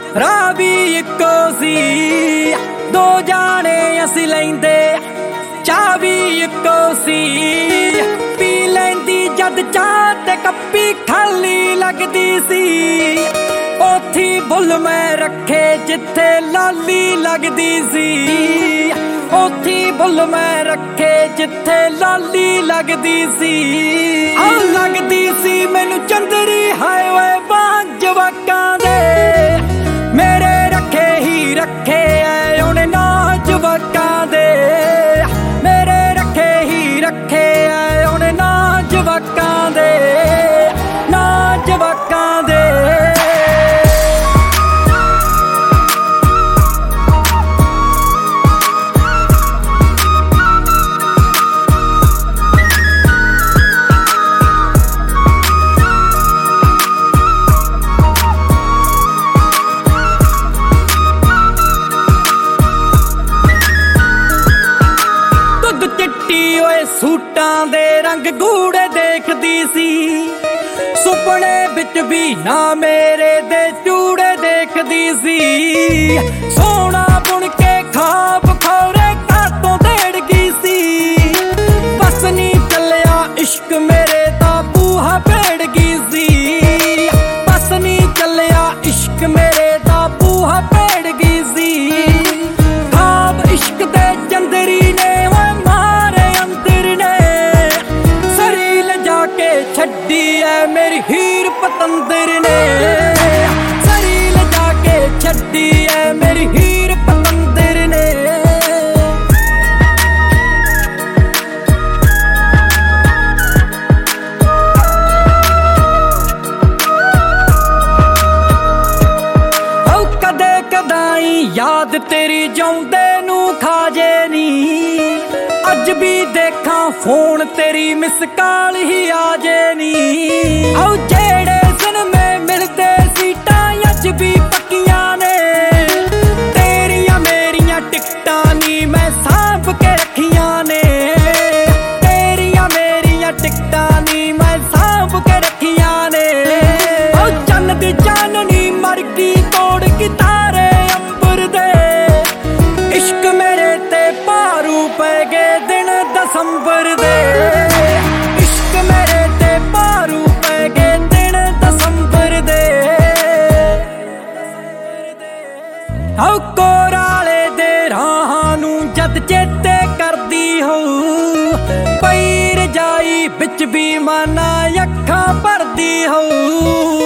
ਰਾਹ ਵੀ ਇੱਕੋ ਸੀ, ਦੋ ਜਾਣੇ ਅਸੀਂ ਲੈਂਦੇ ਚਾਹ ਵੀ ਇੱਕੋ ਸੀ। ਪੀ ਲੈਂਦੀ ਜਦ ਚਾਹ ਤੇ ਕੱਪੀ ਖਾਲੀ ਲੱਗਦੀ ਸੀ, ਉੱਥੀ ਬੁੱਲ ਮੈਂ ਰੱਖੇ ਜਿੱਥੇ ਲਾਲੀ ਲੱਗਦੀ ਸੀ। ਉੱਥੀ ਬੁੱਲ ਮੈਂ ਰੱਖੇ ਜਿੱਥੇ ਲਾਲੀ ਲੱਗਦੀ ਸੀ। ਆ ਲੱਗਦੀ ਸੀ ਮੈਨੂੰ ਚੰਦਰੀ ਹਾਏ ਓਏ ਬਾਂਝ ਜਵਾਕਾਂ ਦੇ, ਮੇਰੇ ਰੱਖੇ ਹੀ ਰੱਖੇ ਐ ਉਹਨੇ ਨਾ ਜਵਾਕਾਂ ਦੇ, ਮੇਰੇ ਰੱਖੇ ਹੀ ਰੱਖੇ ਐ ਉਹਨੇ ਨਾ ਜਵਾਕਾਂ ਦੇ, ਨਾ ਜਵਾਕਾਂ ਦੇ। ਓਏ ਸੂਟਾਂ ਦੇ ਰੰਗ ਗੂੜੇ ਦੇਖਦੀ ਸੀ, ਸੁਪਨੇ ਵਿੱਚ ਵੀ ਨਾ ਮੇਰੇ ਦੇ ਚੂੜੇ ਦੇਖਦੀ ਸੀ। ਸੋਹਣਾ ਬੁਣ ਕੇ ਖਾਬ ਖੌਰੇ ਘਾਟੋਂ ਦੇੜ ਗਈ ਸੀ, ਬਸ ਨੀ ਚੱਲਿਆ ਇਸ਼ਕ ਮੇਰੇ ਦਾ ਬੂਹਾ ਭੇੜ ਗਈ ਸੀ। ਬਸ ਨੀ ਚੱਲਿਆ ਇਸ਼ਕ ਮੇਰੇ ਦਾ ਬੂਹਾ ਭੇੜ ਗਈ ਸੀ। ਖਾਬ ਇਸ਼ਕ ਦੇ ਚੰਦਰੀ ਨੇ ਛੱਡੀ ਐ ਮੇਰੀ ਹੀਰ ਪਤੰਦਰ ਨੇ, ਸਰੀ ਲਜਾ ਕੇ ਛੱਡੀ ਐ ਮੇਰੀ ਹੀਰ ਪਤੰਦਰ ਨੇ। ਓ ਕਦੇ ਕਦਾਈ ਯਾਦ ਤੇਰੀ ਜਿਉਂਦੇ ਨੂੰ ਖਾਜੇ ਨੀ, ਅੱਜ ਵੀ ਦੇਖਾਂ ਫੋਨ ਤੇਰੀ ਮਿਸ ਕਾਲ ਹੀ ਆ ਜੇ ਨੀ। ਆਓ ਜਿਹੜੇ ਸਿਨਮੇ ਮਿਲਦੇ ਸੀਟਾਂ ਅੱਜ ਵੀ ਪੱਕੀਆਂ ਨੇ, ਤੇਰੀਆਂ ਮੇਰੀਆਂ ਟਿਕਟਾਂ ਨੀ ਮੈਂ ਸਾਂਭ ਕੇ ਰੱਖੀਆਂ ਨੇ, ਤੇਰੀਆਂ ਮੇਰੀਆਂ ਟਿਕਟਾਂ ਨੀ ਮੈਂ ਸਾਂਭ ਕੇ ਰੱਖੀਆਂ ਨੇ। ਆਓ ਚੰਨ ਦੀ ਚਾਨਣੀ ਮਰ ਗਈ ਤੋੜ ਕੇ ਤਾਰੇ ਅੰਬਰ ਦੇ, ਇਸ਼ਕ ਮੇਰੇ ਤੇ ਭਾਰੂ ਪੈ ਗਏ ਦਿਨ ਦਸੰਬਰ ਦੇ, ਇਸ਼ਕ ਮੇਰੇ ਤੇ ਭਾਰੂ ਪੈ ਗਏ ਦਿਨ ਦਸੰਬਰ ਦੇ। ਆਓ ਕੋਰਾਲੇ ਦੇ ਰਾਹਾਂ ਨੂੰ ਜਦ ਚੇਤੇ ਕਰਦੀ ਹੋਊ, ਪਈ ਰਜਾਈ ਵਿੱਚ ਵੀ ਮਾਨਾ ਅੱਖਾਂ ਭਰਦੀ ਹੋਊ।